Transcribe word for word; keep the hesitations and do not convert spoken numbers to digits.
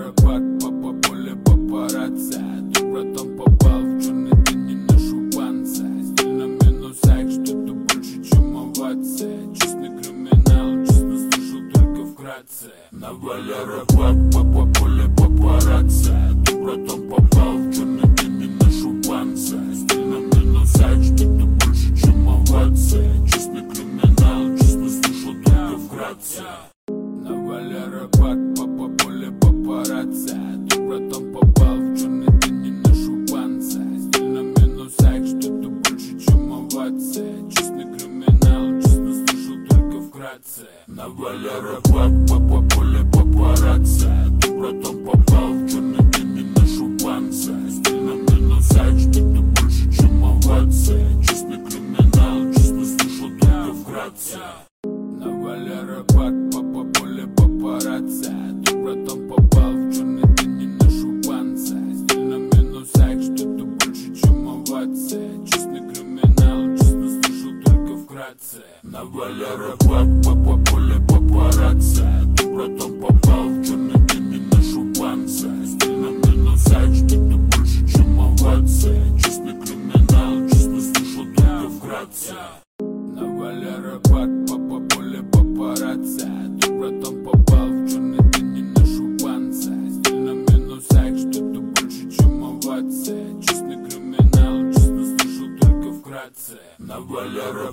рыбак, по поле папарацци. Ты, братан, попал в черный день, не на шубанце. Стиль на минусах, что-то больше, чем овации. Честный криминал, честно слышу только вкратце. Навали рыбак, по поле папарацци. Ты, братан, попал в черный день, не на шубанце. Стиль на минусах, что-то больше, чем овации. Честный криминал, честно слышу только вкратце. Навали рыбак, по поле папарацци. Ты, братан, попал в черный день, не на шубанце. Стиль на минусах, что-то больше, чем овации. Честный криминал, честно слышу только вкратце. Навали рыбак, по поле папарацци. Ты, братан, попал в черный день, не на шубанце. Стиль на минусах, что-то больше, чем овации. Честный криминал, честно слышу только вкратце. Навали рыбак, по поле папарацци. Ты, братан, попал в черный день, не на шубанце. Стиль на минусах, что-то больше, чем овации. Честный криминал, честно слышу только вкратце. Навали рыбак, по поле папарацци. Ты, братан, попал в черный